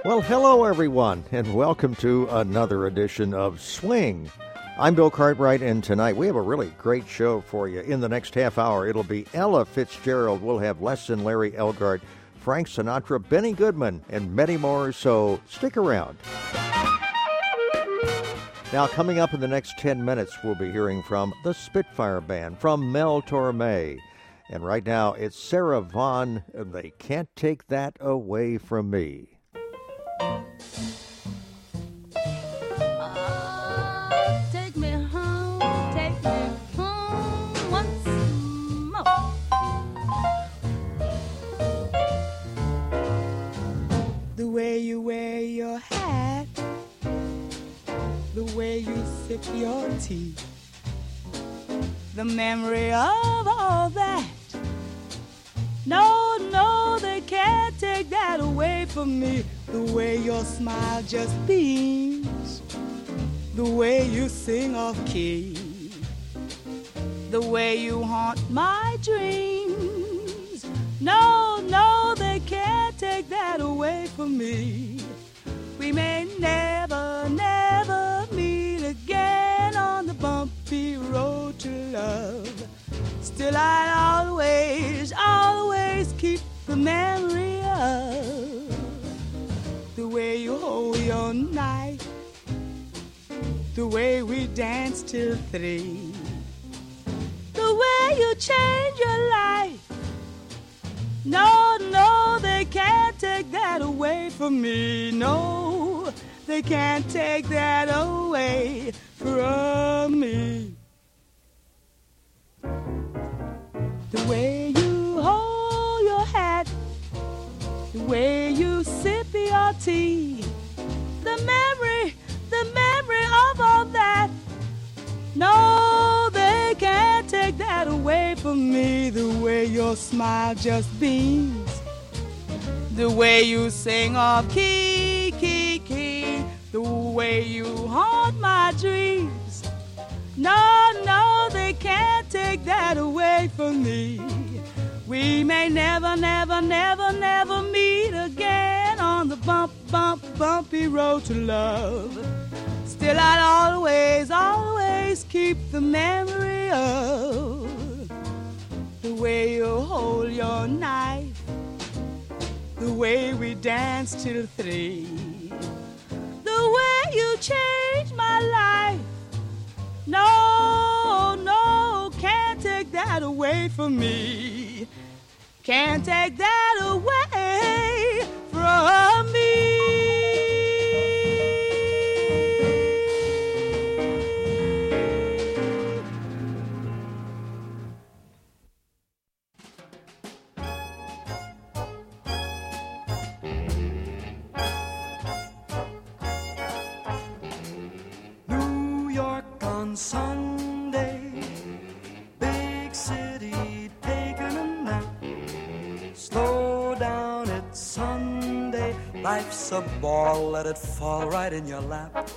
Well, hello, everyone, and welcome to another edition of Swing. I'm Bill Cartwright, and tonight we have a really great show for you. In the next half hour, it'll be Ella Fitzgerald. We'll have Les and Larry Elgart, Frank Sinatra, Benny Goodman, and many more, so stick around. Now, coming up in the next 10 minutes, we'll be hearing from the Spitfire Band, from Mel Torme. And right now, it's Sarah Vaughan, and They Can't Take That Away From Me. Take me home once more. The way you wear your hat, the way you sip your tea, the memory of all that. No, they can't take that away from me. The way your smile just beams, the way you sing off key, the way you haunt my dreams. No, they can't take that away from me. We may never meet again on the bumpy road to love. Still I'll always keep the memory of the way you hold your knife, the way we dance till 3, the way you change your life. No, they can't take that away from me. No, they can't take that away from me. The way you hold your hat, the way you sip your tea, the memory of all that. No, they can't take that away from me. The way your smile just beams, the way you sing off key, key, key, the way you haunt my dreams. No, they can't take that away from me. We may never meet again on the bumpy road to love. Still I'll always keep the memory of the way you hold your knife, the way we dance till 3, the way you changed my life. No, can't take that away from me. Can't take that away from me. New York on Sunday, big city taking a nap. Slow down, it's Sunday. Life's a ball, let it fall right in your lap.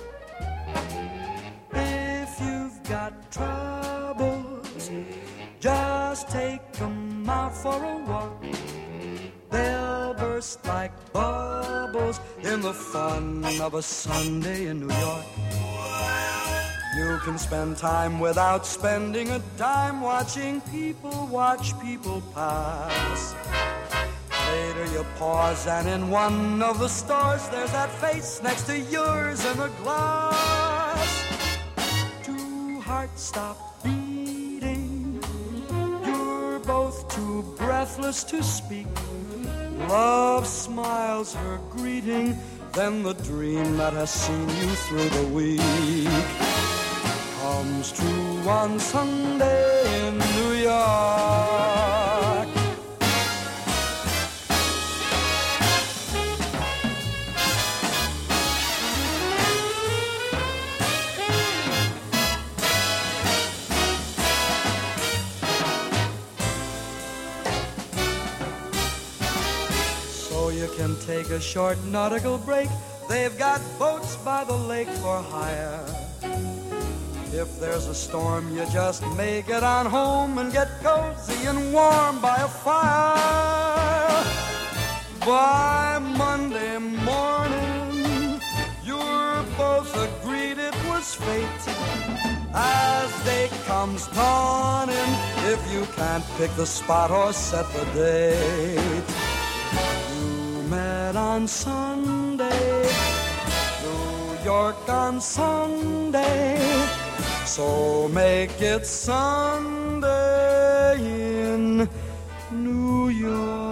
If you've got troubles, just take 'em out for a walk. They'll burst like bubbles in the fun of a Sunday in New York. You can spend time without spending a dime watching people watch people pass. Later you pause and in one of the stores there's that face next to yours in the glass. Two hearts stop beating, you're both too breathless to speak. Love smiles her greeting, then the dream that has seen you through the week comes true on Sunday in New York. So you can take a short nautical break. They've got boats by the lake for hire. If there's a storm, you just make it on home and get cozy and warm by a fire. By Monday morning, comes dawning if you can't pick the spot or set the date. You met on Sunday, New York on Sunday, so make it Sunday in New York.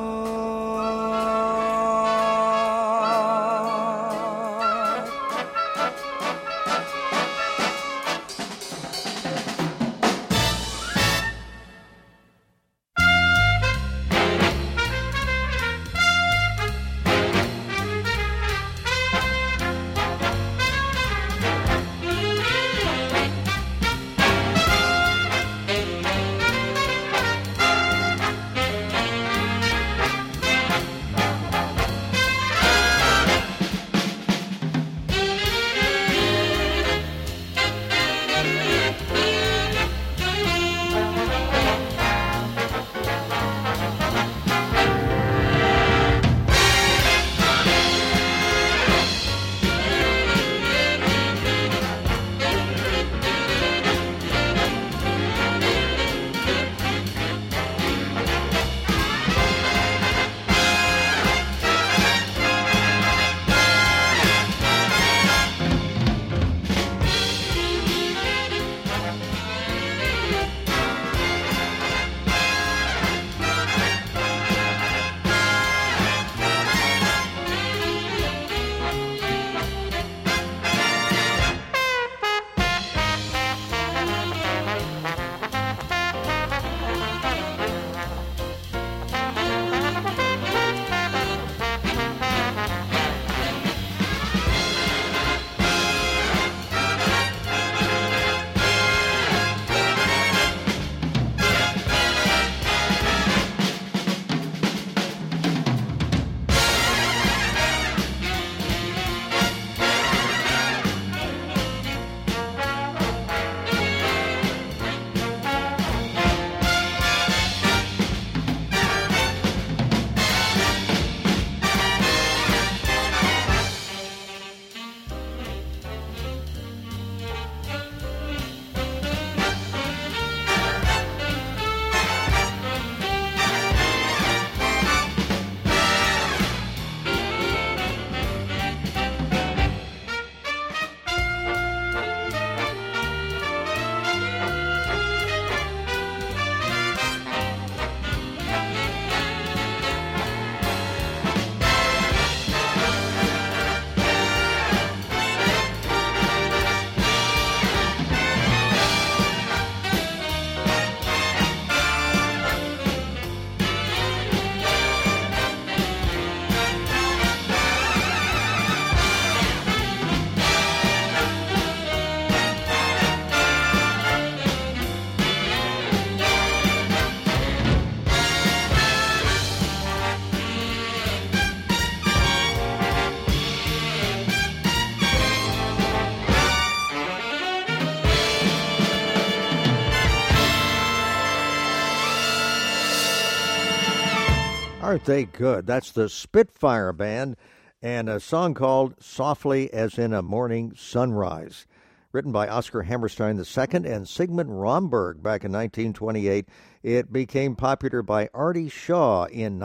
Aren't they good? That's the Spitfire Band and a song called Softly as in a Morning Sunrise. Written by Oscar Hammerstein II and Sigmund Romberg back in 1928, it became popular by Artie Shaw in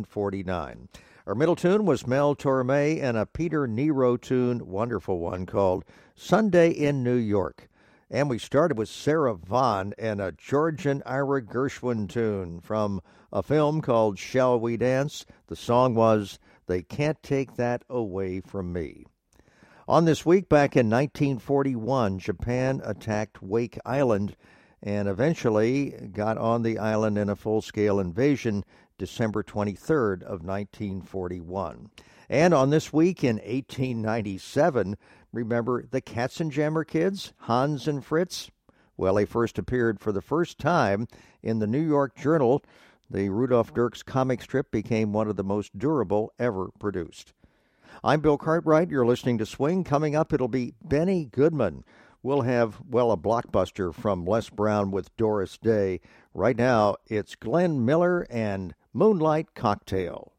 1949. Our middle tune was Mel Torme and a Peter Nero tune, wonderful one, called Sunday in New York. And we started with Sarah Vaughan and a Georgian Ira Gershwin tune from a film called Shall We Dance? The song was They Can't Take That Away From Me. On this week, back in 1941, Japan attacked Wake Island and eventually got on the island in a full-scale invasion December 23rd of 1941. And on this week in 1897, remember the Katzenjammer Kids, Hans and Fritz? Well, they first appeared for the first time in the New York Journal. The Rudolph Dirks comic strip became one of the most durable ever produced. I'm Bill Cartwright. You're listening to Swing. Coming up, it'll be Benny Goodman. We'll have, well, a blockbuster from Les Brown with Doris Day. Right now, it's Glenn Miller and Moonlight Cocktail.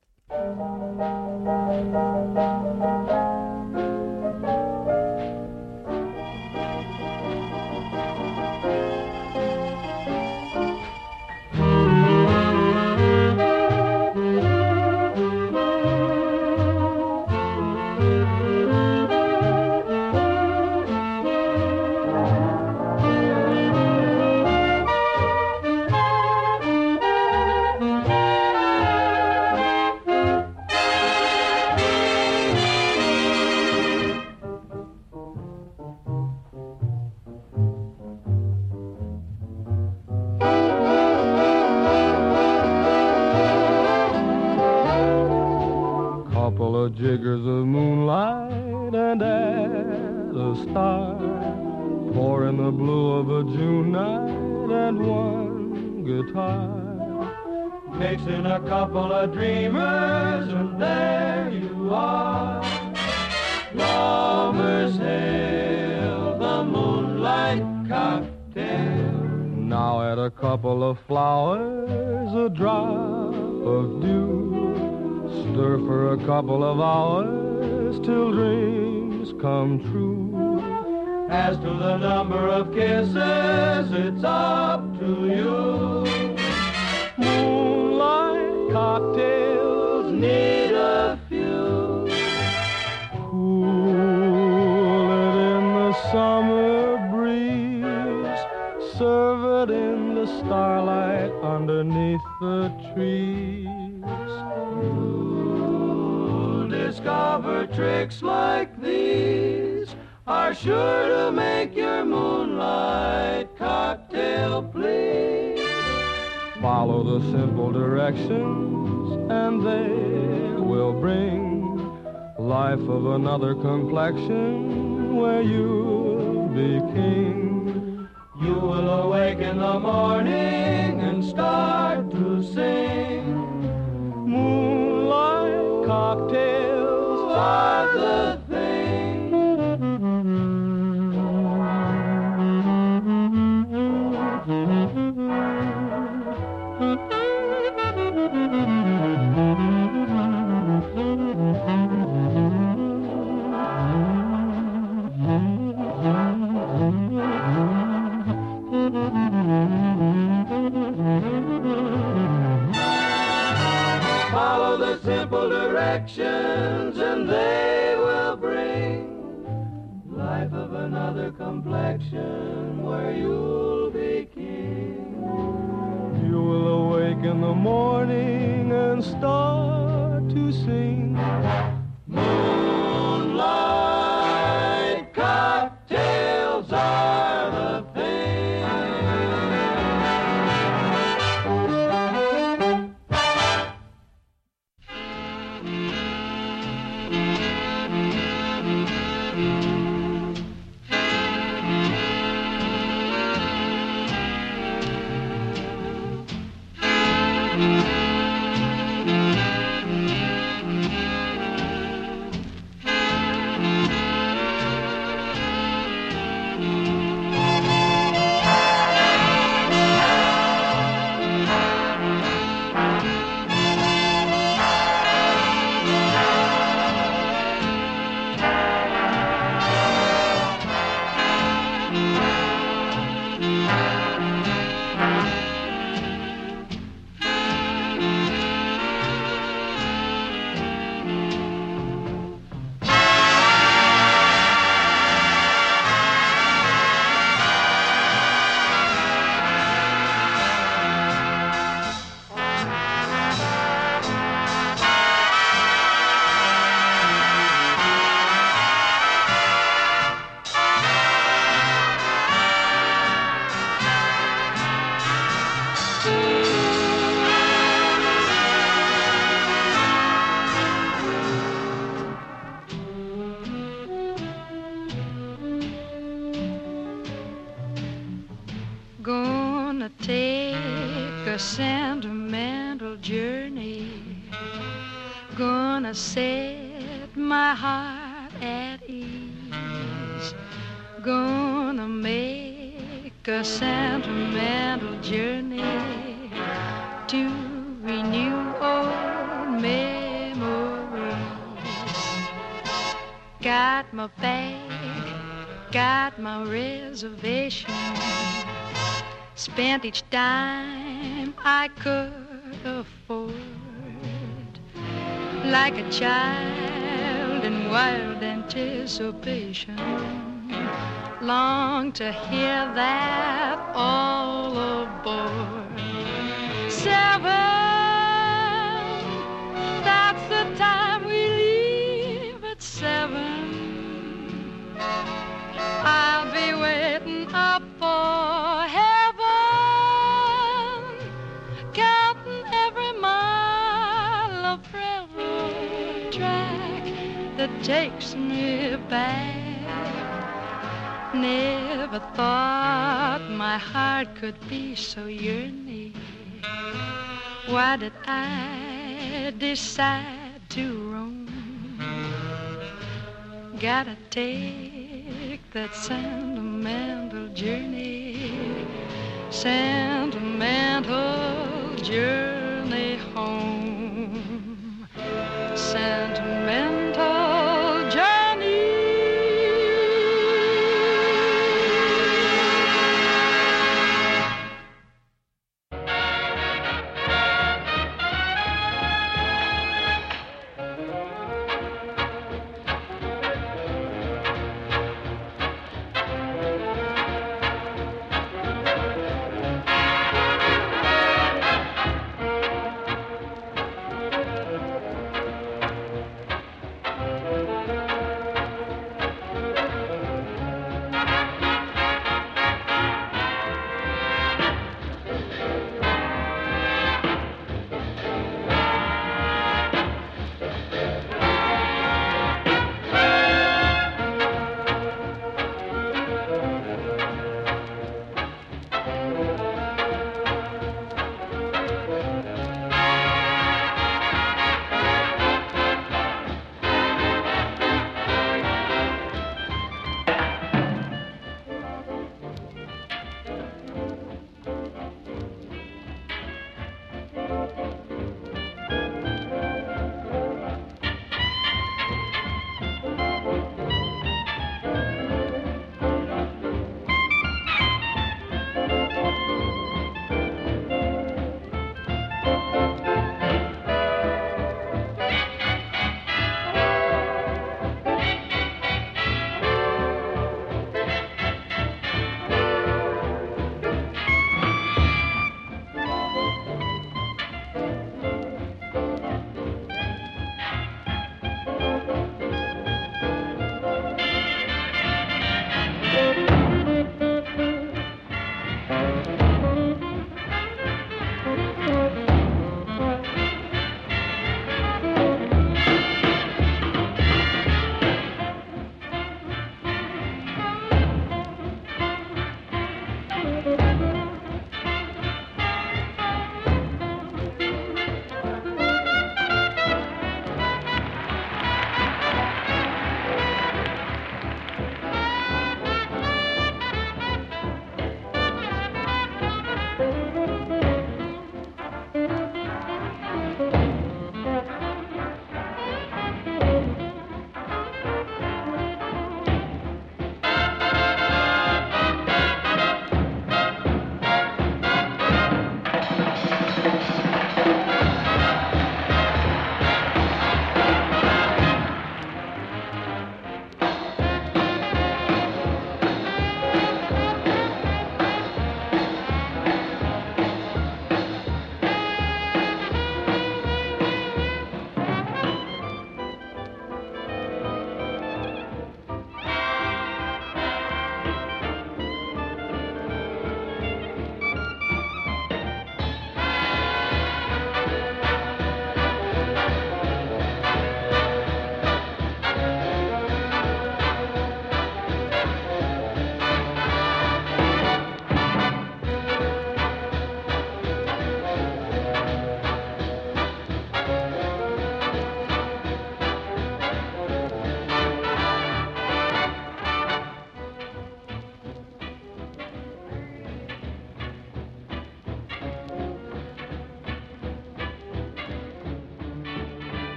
jiggers of moonlight and add a star. Pour in the blue of a June night and one guitar. Mix in a couple of dreamers and there you are. Lovers hail the moonlight cocktail. Now add a couple of flowers, a drop of dew. Stir for a couple of hours till dreams come true. As to the number of kisses, it's up to you. Moonlight cocktails need a few. Cool it in the summer breeze. Serve it in the starlight underneath the trees. You'll discover tricks like these are sure to make your moonlight cocktail please. Follow the simple directions and they will bring life of another complexion where you'll be king. You will awake in the morning and start to sing. Moonlight cocktails are the thing. Follow the simple directions and they will bring life of another complexion where you'll be king. You will awake in the morning and start to sing. Moonlight cocktails are the thing. Gonna take a sentimental journey. Gonna set my heart at ease. Gonna make a sentimental journey to renew old memories. Got my bag, got my reservation. Spent each dime I could afford. Like a child in wild anticipation, long to hear that all aboard. 7, that's the time we leave at 7. I'll be waiting up for heaven, counting every mile of railroad track that takes me back. Never thought my heart could be so yearning. Why did I decide to roam? Gotta take that sentimental journey, sentimental journey home, sentimental journey.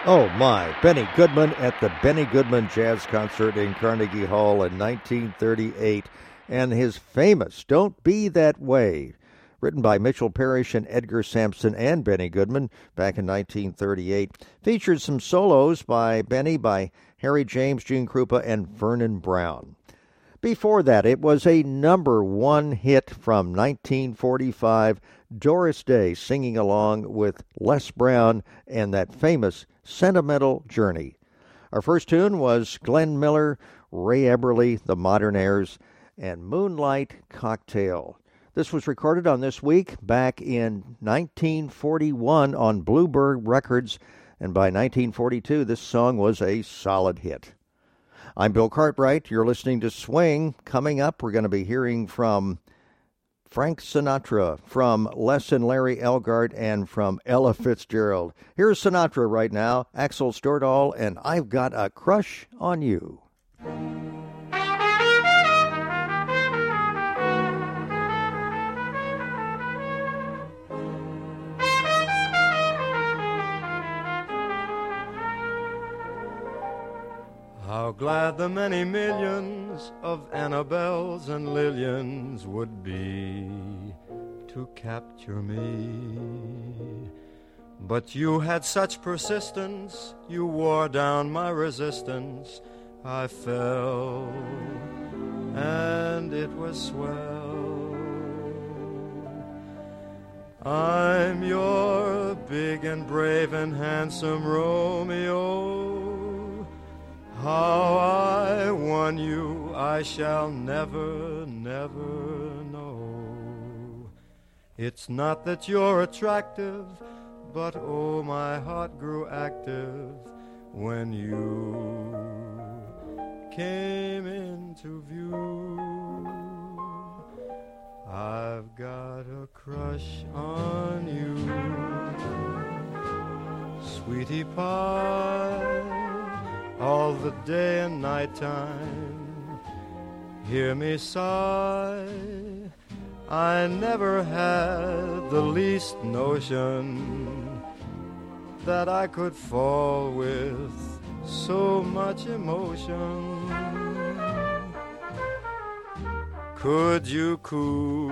Oh my, Benny Goodman at the Benny Goodman Jazz Concert in Carnegie Hall in 1938, and his famous Don't Be That Way, written by Mitchell Parrish and Edgar Sampson and Benny Goodman back in 1938, featured some solos by Benny, by Harry James, Gene Krupa, and Vernon Brown. Before that, it was a number one hit from 1945, Doris Day singing along with Les Brown and that famous Sentimental Journey. Our first tune was Glenn Miller, Ray Eberly, The Modernaires, and Moonlight Cocktail. This was recorded on This Week back in 1941 on Bluebird Records, and by 1942 this song was a solid hit. I'm Bill Cartwright. You're listening to Swing. Coming up, we're going to be hearing from Frank Sinatra, from Les and Larry Elgart, and from Ella Fitzgerald. Here's Sinatra right now, Axel Stordahl, and I've Got a Crush on You. How glad the many millions of Annabelles and Lillians would be to capture me. But you had such persistence, you wore down my resistance. I fell, and it was swell. I'm your big and brave and handsome Romeo. How I won you, I shall never, never know. It's not that you're attractive, but oh, my heart grew active when you came into view. I've got a crush on you, sweetie pie. All the day and night time, hear me sigh. I never had the least notion that I could fall with so much emotion. Could you coo?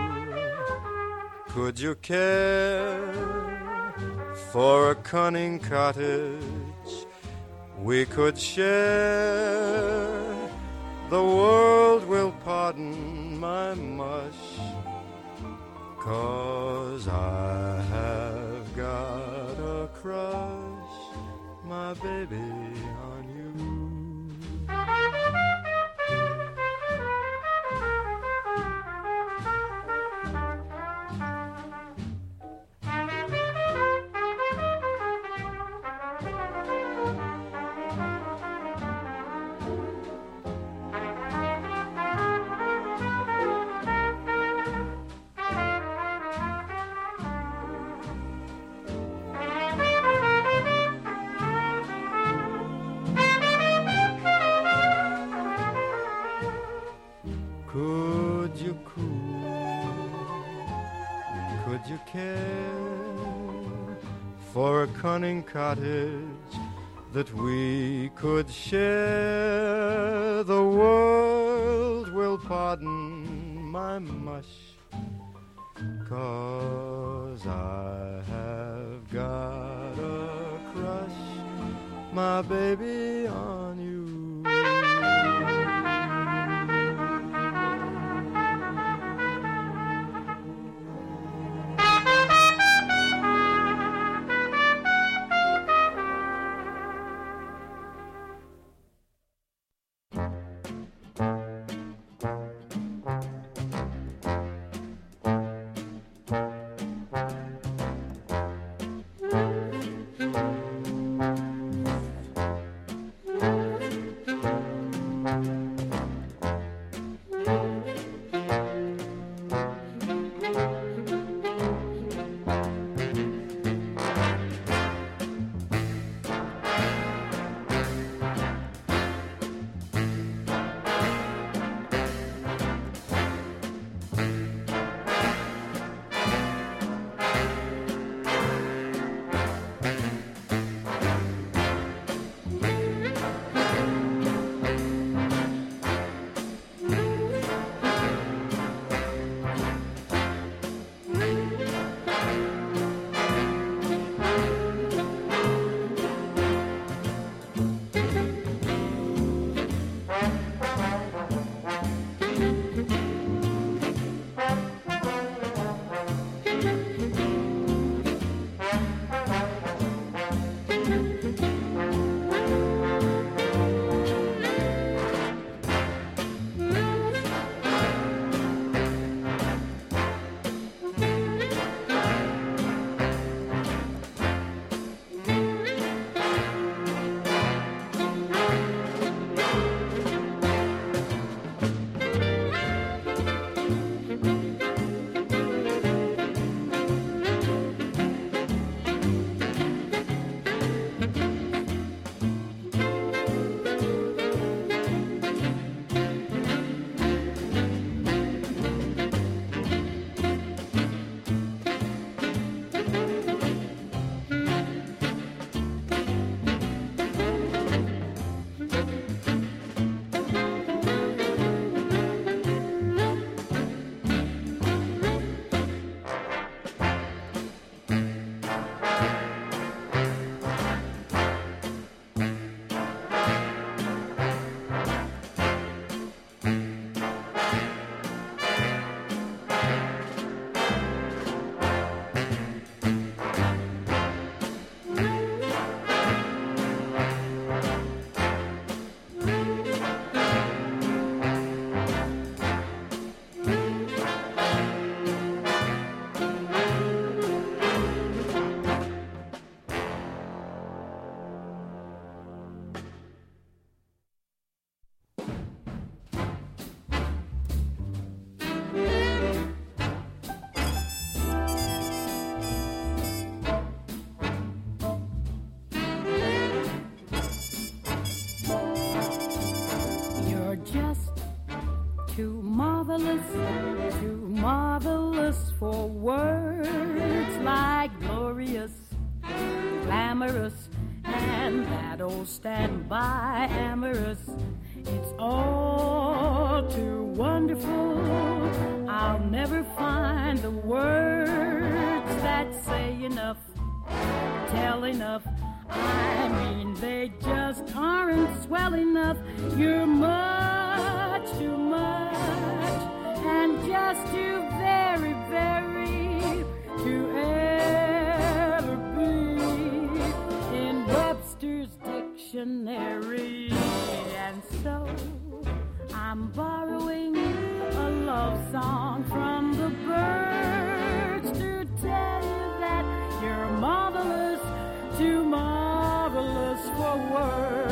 Could you care for a cunning cottage we could share? The world will pardon my mush, 'cause I have got a crush, my baby, on you. You care for a cunning cottage that we could share? The world will pardon my mush, 'cause I have got a crush, my baby, on you. too marvelous for words, like glorious, glamorous, and that old standby amorous. It's all too wonderful. I'll never find the words that say enough, tell enough. I mean, they just aren't swell enough. You're much too much, and just too very, very to ever be in Webster's dictionary. And so I'm borrowing a love song from the birds to tell you that you're marvelous, too marvelous for words.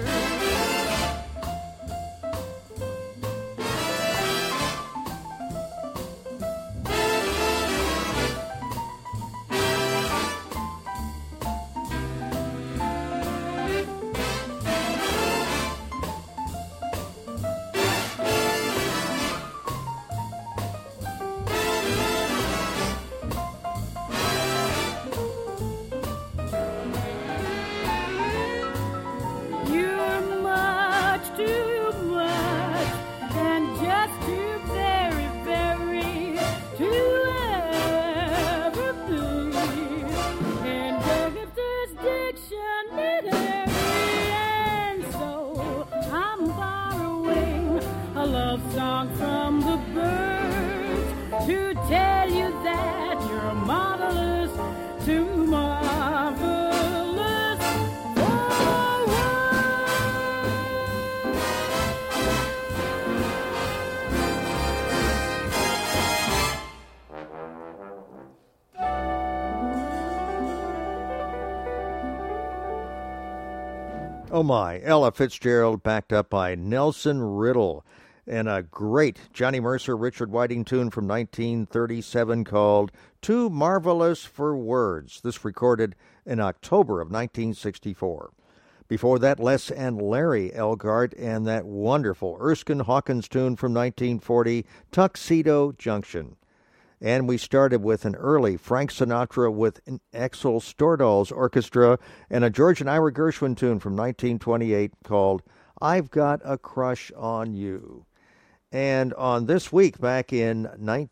Oh my, Ella Fitzgerald backed up by Nelson Riddle and a great Johnny Mercer, Richard Whiting tune from 1937 called Too Marvelous for Words. This recorded in October of 1964. Before that, Les and Larry Elgart and that wonderful Erskine Hawkins tune from 1940, Tuxedo Junction. And we started with an early Frank Sinatra with an Axel Stordahl's orchestra and a George and Ira Gershwin tune from 1928 called I've Got a Crush on You. And on this week, back in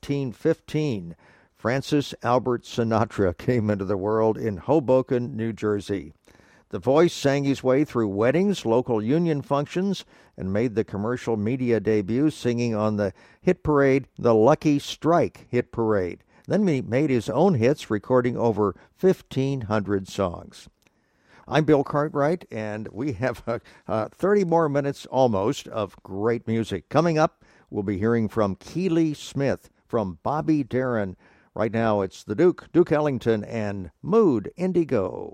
1915, Francis Albert Sinatra came into the world in Hoboken, New Jersey. The voice sang his way through weddings, local union functions, and made the commercial media debut singing on the hit parade, the Lucky Strike hit parade. Then he made his own hits, recording over 1,500 songs. I'm Bill Cartwright, and we have 30 more minutes almost of great music. Coming up, we'll be hearing from Keely Smith, from Bobby Darin. Right now, it's the Duke Ellington, and Mood Indigo.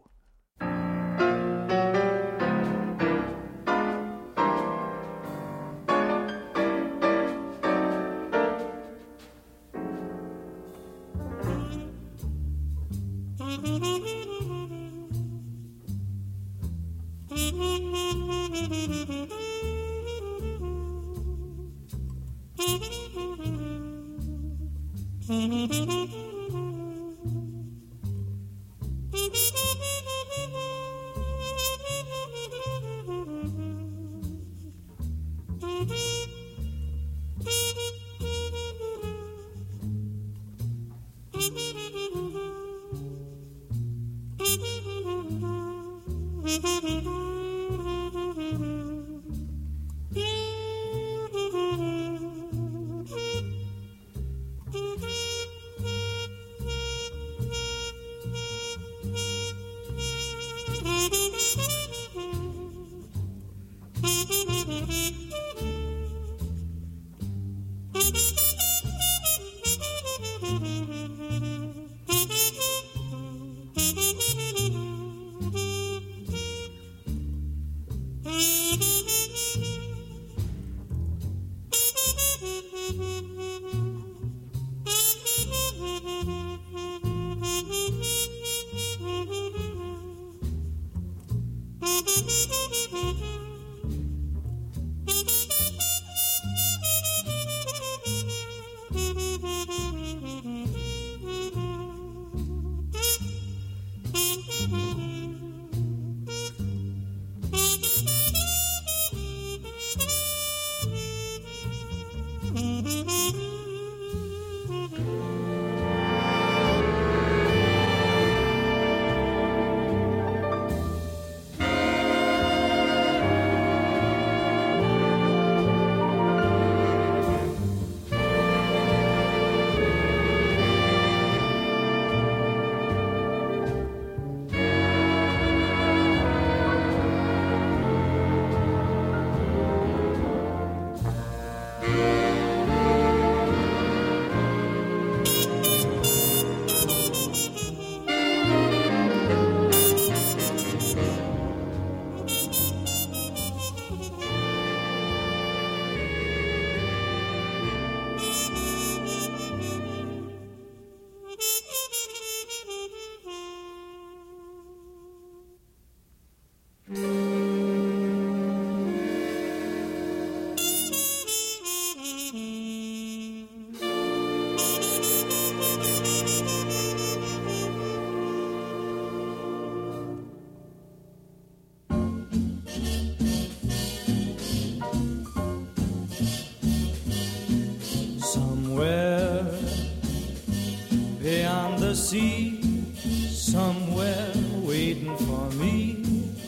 sea, somewhere waiting for me.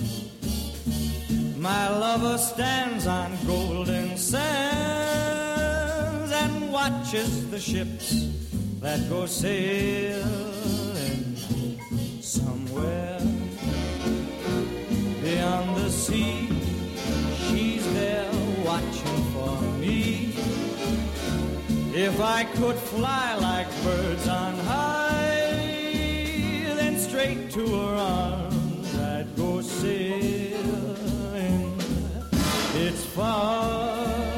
My lover stands on golden sands and watches the ships that go sailing somewhere beyond the sea. She's there watching for me. If I could fly like birds on high, then straight to her arms I'd go sailing. It's far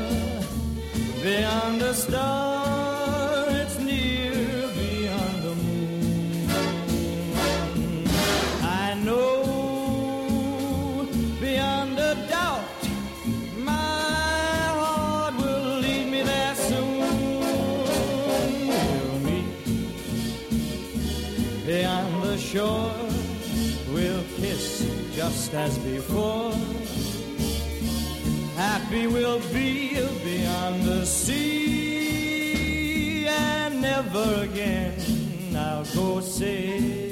beyond a star, it's near beyond the moon. I know beyond a doubt my heart will lead me there soon. We'll meet beyond the shore, we'll kiss just as before. Happy we'll be beyond the sea, and never again I'll go sailing.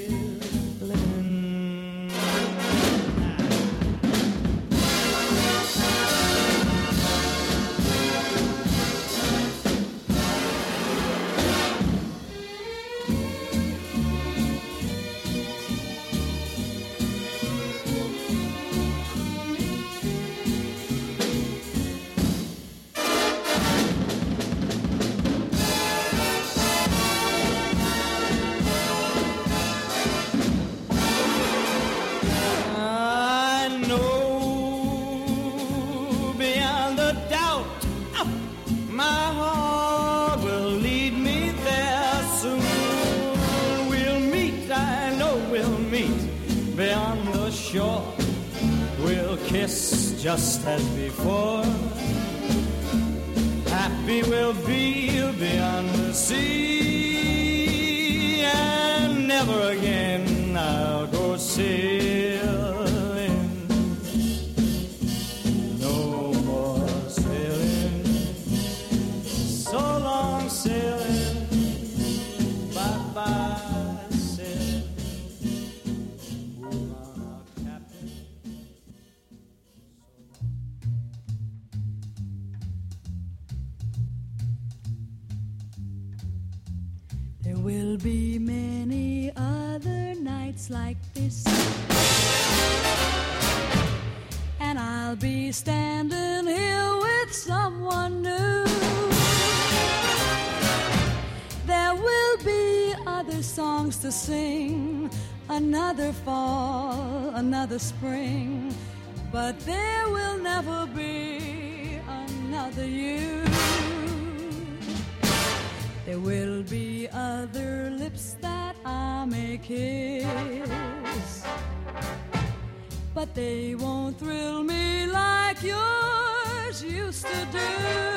Beyond the shore, we'll kiss just as before. Happy we'll be beyond the sea, and never again I'll go sailing. No more sailing, so long sailing, bye-bye. There will be many other nights like this, and I'll be standing here with someone new. There will be other songs to sing, another fall, another spring, but there will never be another you. There will be other lips that I may kiss, but they won't thrill me like yours used to do.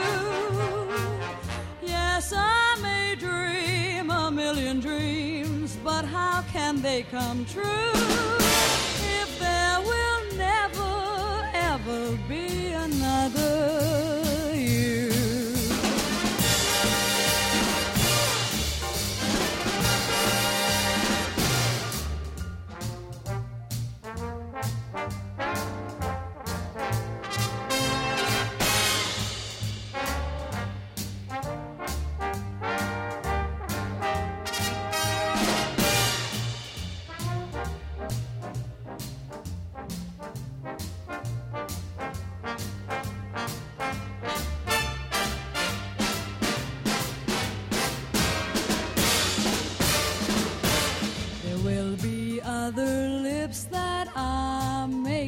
Yes, I may dream a million dreams, but how can they come true if there will never, ever be another you? Other lips that I may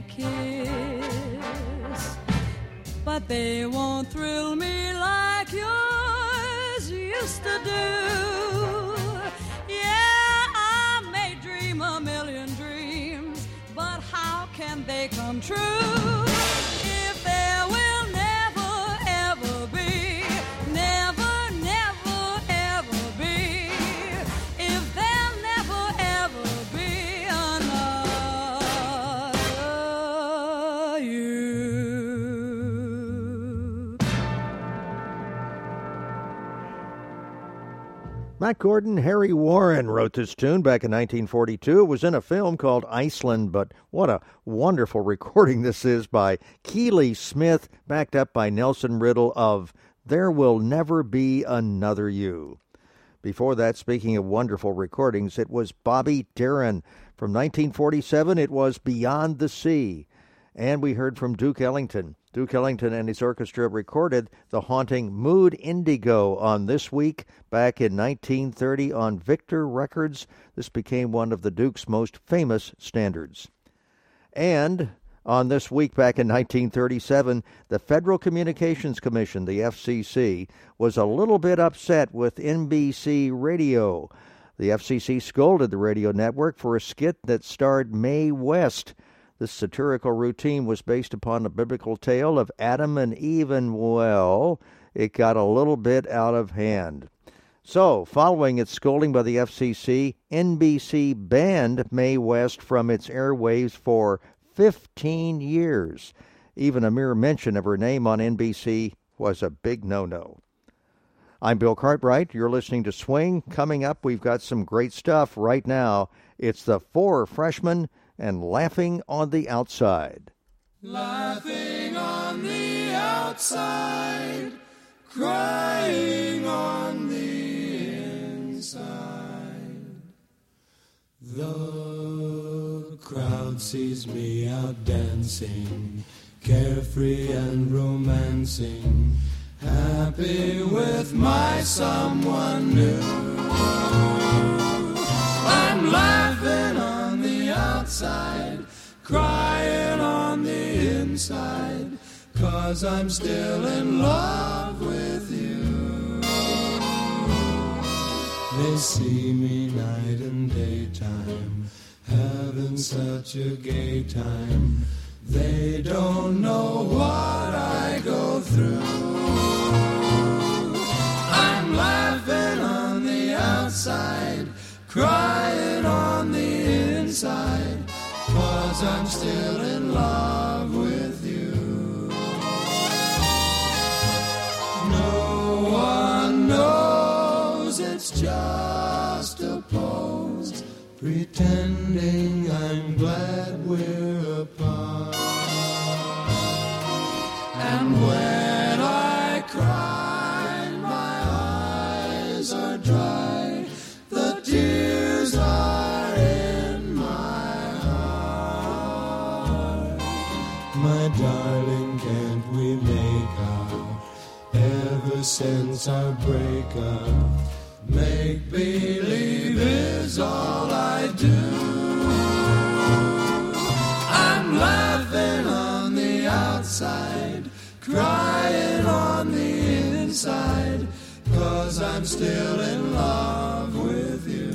kiss, but they won't thrill me like yours used to do. Yeah, I may dream a million dreams, but how can they come true if there will never, ever be, never, never, ever be, if there'll never, ever be Matt Gordon, Harry Warren wrote this tune back in 1942. It was in a film called Iceland, but what a wonderful recording this is by Keely Smith, backed up by Nelson Riddle of There Will Never Be Another You. Before that, speaking of wonderful recordings, it was Bobby Darin. From 1947, it was Beyond the Sea. And we heard from Duke Ellington. Duke Ellington and his orchestra recorded the haunting Mood Indigo on This Week back in 1930 on Victor Records. This became one of the Duke's most famous standards. And on This Week back in 1937, the Federal Communications Commission, the FCC, was a little bit upset with NBC Radio. The FCC scolded the radio network for a skit that starred Mae West. This satirical routine was based upon a biblical tale of Adam and Eve, and, well, it got a little bit out of hand. So, following its scolding by the FCC, NBC banned Mae West from its airwaves for 15 years. Even a mere mention of her name on NBC was a big no-no. I'm Bill Cartwright. You're listening to Swing. Coming up, we've got some great stuff right now. It's the Four Freshmen and Laughing on the Outside. Laughing on the outside, crying on the inside. The crowd sees me out dancing, carefree and romancing, happy with my someone new. I'm laughing on the outside, crying on the inside, 'cause I'm still in love with you. They see me night and daytime, having such a gay time. They don't know what I go through. I'm laughing on the outside, crying on the inside, 'cause I'm still in love with you. No one knows it's just a pose, pretending I'm glad we're apart. And when I cry, my eyes are dry, the tears are in my heart. My darling, can't we make up ever since our breakup? Make believe is all I do. I'm laughing on the outside, crying on the inside, 'cause I'm still in love with you.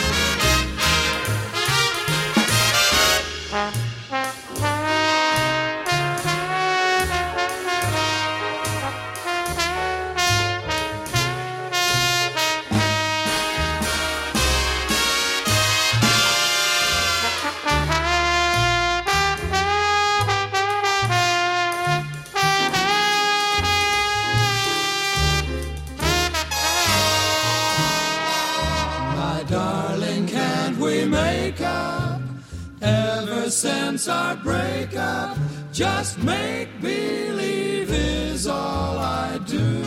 Since our breakup, just make believe is all I do.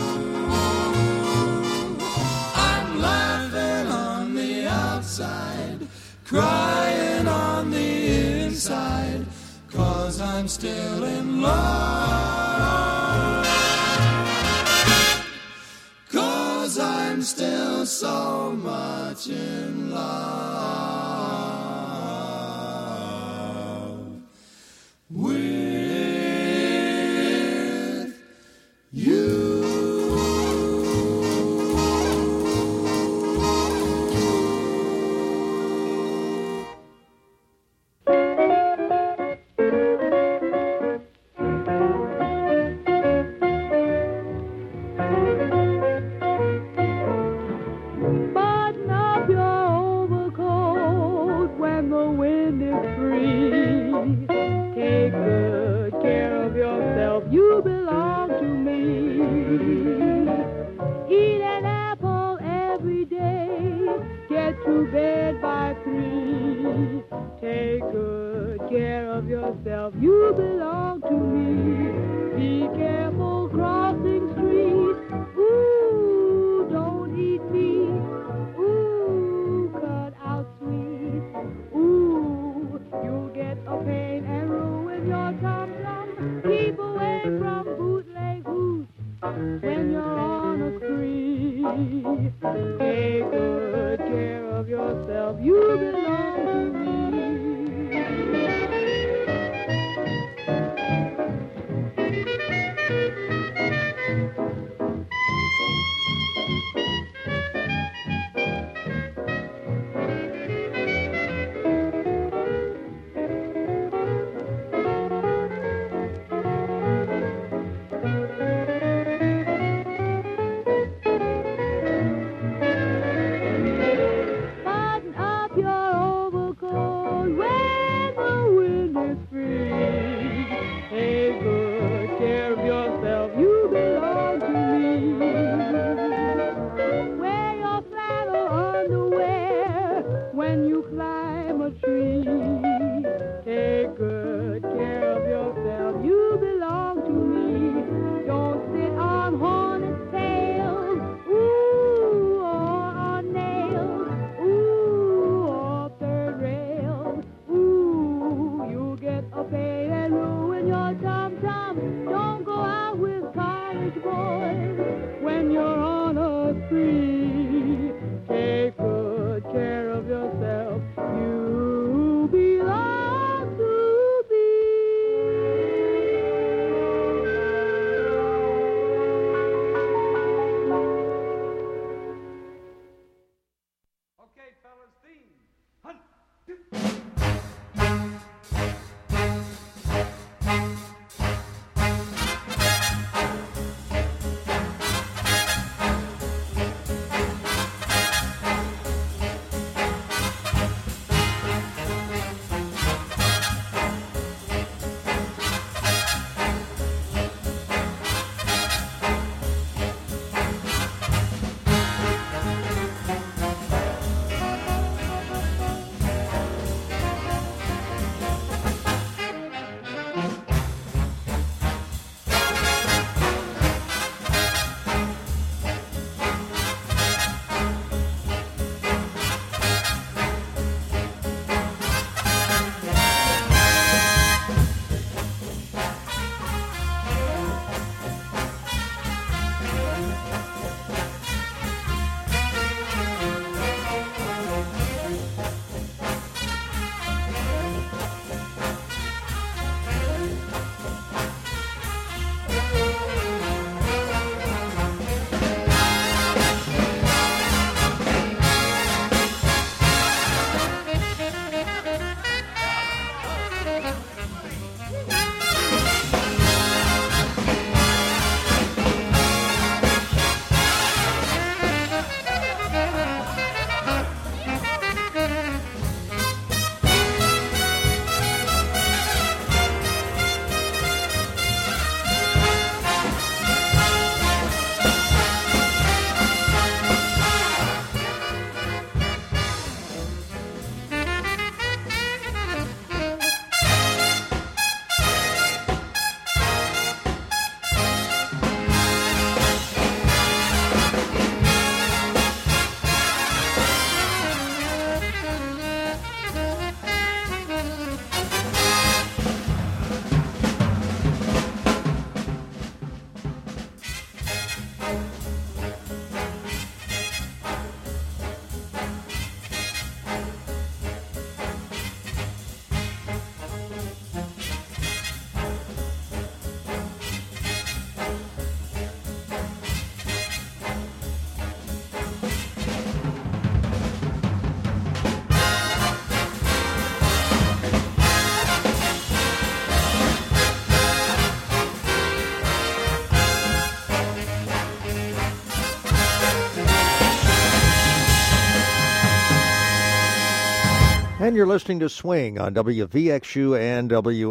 I'm laughing on the outside, crying on the inside, 'cause I'm still in love. 'Cause I'm still so much in love with you. Button up your overcoat when the wind is free. Take good care of yourself, you belong to me. Eat an apple every day, Take good care of yourself. You belong to me. Button up your overcoat when the wind is free. Take good care of yourself. You belong to me. Wear your flannel underwear when you climb a tree. Take good care of yourself. You belong to me. Don't sit on hornet's tails, ooh, or on nails, ooh, or third rails, ooh. You get a pain and ruin your tum-tum. Don't go out with college boys when you're on a spree. Take good care of yourself. You belong to me. Okay, fellas, theme. Hunt. And you're listening to Swing on WVXU and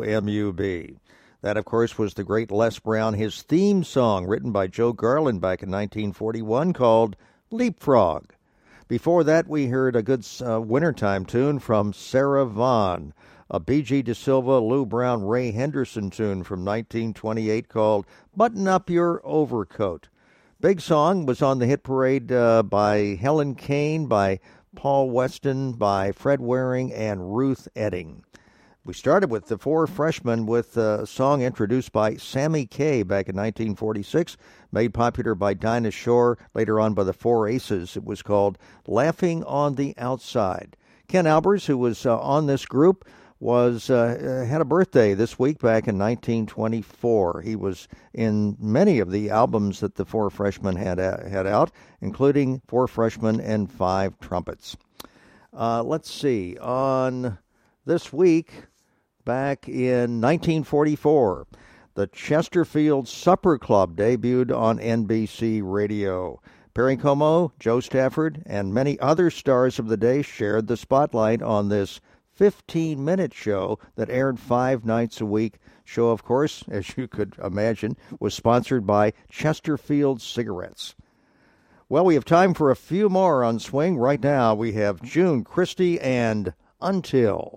WMUB. That, of course, was the great Les Brown, his theme song written by Joe Garland back in 1941 called Leapfrog. Before that, we heard a good wintertime tune from Sarah Vaughan, a B.G. DeSilva, Lou Brown, Ray Henderson tune from 1928 called Button Up Your Overcoat. Big Song was on the hit parade by Helen Kane, by Paul Weston, by Fred Waring, and Ruth Etting. We started with the Four Freshmen with a song introduced by Sammy Kaye back in 1946, made popular by Dinah Shore, later on by the Four Aces. It was called Laughing on the Outside. Ken Albers, who was on this group, had a birthday this week back in 1924. He was in many of the albums that the Four Freshmen had out, including Four Freshmen and Five Trumpets. Let's see. On this week, back in 1944, the Chesterfield Supper Club debuted on NBC Radio. Perry Como, Joe Stafford, and many other stars of the day shared the spotlight on this 15-minute show that aired 5 nights a week. Show, of course, as you could imagine, was sponsored by Chesterfield Cigarettes. Well, we have time for a few more on Swing. Right now, we have June Christy and Until.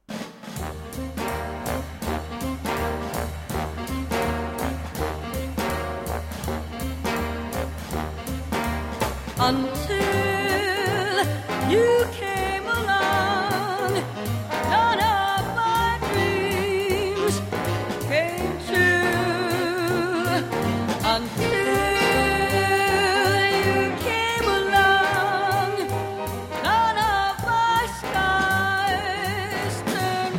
Until you came along, none of my dreams came true. Until you came along, none of my skies turned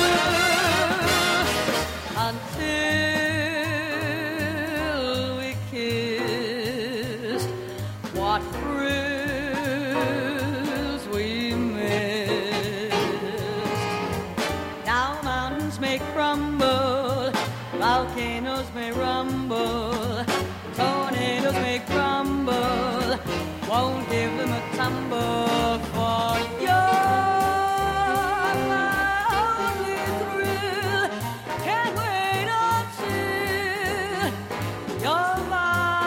blue. Until we kissed, what thrills we missed. Now mountains may crumble, volcanoes may rumble, tornadoes may crumble, won't give them a tumble, for you're my only thrill. Can't wait until you're mine.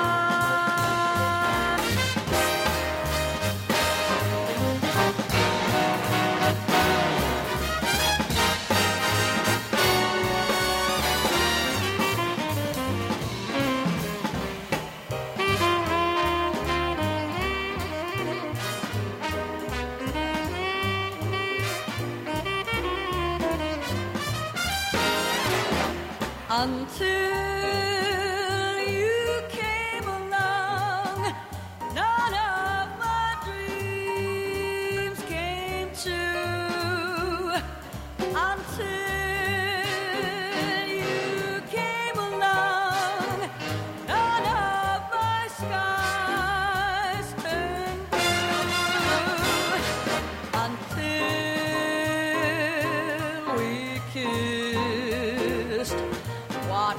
Until you came along, none of my dreams came true. Until you came along, none of my skies turned blue. Until we kissed, what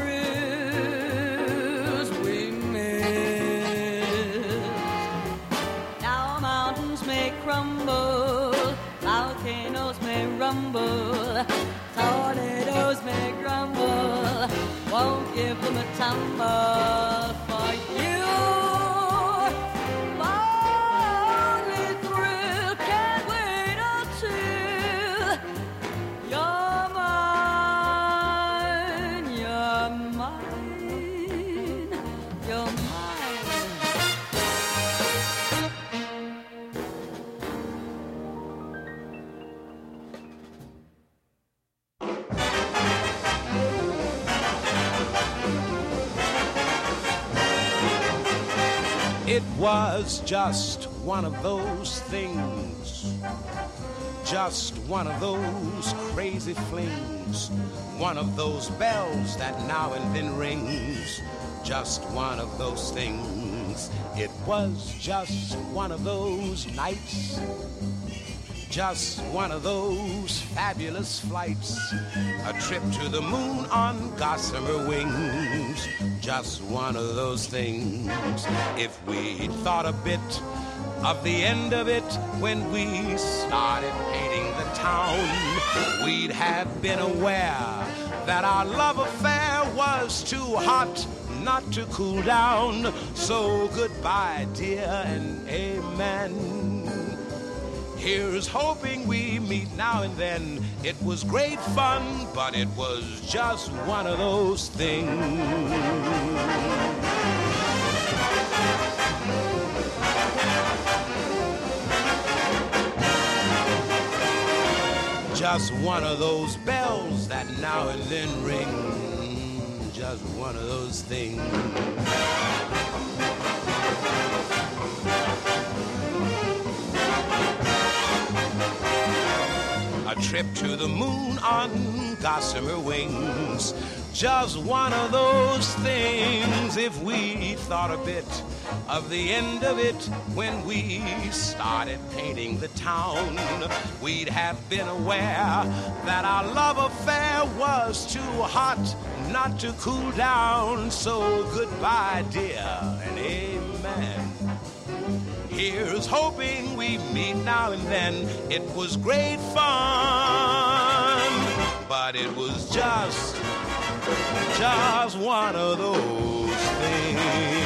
thrills we missed. Now mountains may crumble, volcanoes may rumble, tornadoes may grumble, won't give them a tumble, for you my only thrill. Can't wait until you're mine, you're mine, you're mine. It was just one of those things, just one of those crazy flings, one of those bells that now and then rings, just one of those things. It was just one of those nights, just one of those fabulous flights, a trip to the moon on gossamer wings, just one of those things. If we'd thought a bit of the end of it when we started painting the town, we'd have been aware that our love affair was too hot not to cool down. So goodbye, dear, and amen. Here's hoping we meet now and then. It was great fun, but it was just one of those things. just one of those bells that now and then ring, just one of those things. A trip to the moon on gossamer wings, just one of those things. If we thought a bit of the end of it when we started painting the town, we'd have been aware that our love affair was too hot not to cool down. So goodbye, dear, and amen. Here's hoping we meet now and then. It was great fun, but it was just one of those things.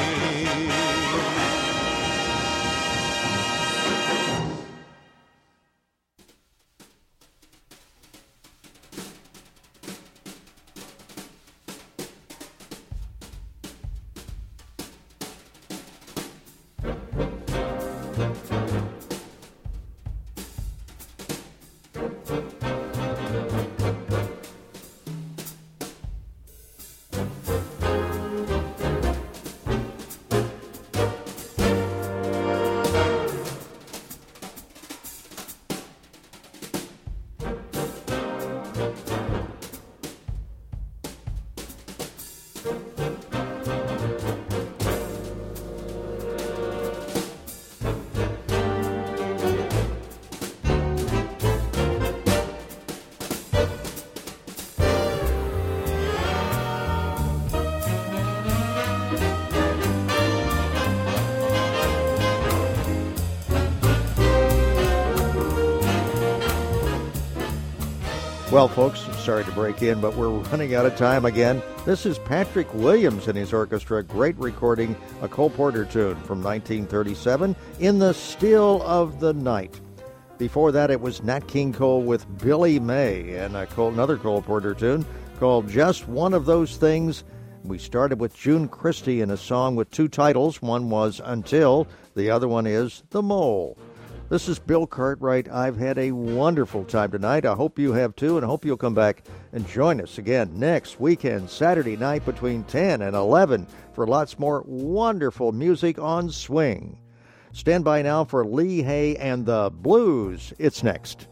Well, folks, sorry to break in, but we're running out of time again. This is Patrick Williams and his orchestra, great recording, a Cole Porter tune from 1937, In the Still of the Night. Before that, it was Nat King Cole with Billy May and another Cole Porter tune called Just One of Those Things. We started with June Christie in a song with two titles. One was Until, the other one is The Mole. This is Bill Cartwright. I've had a wonderful time tonight. I hope you have too, and I hope you'll come back and join us again next weekend, Saturday night between 10 and 11 for lots more wonderful music on swing. Stand by now for Lee Hay and the Blues. It's next.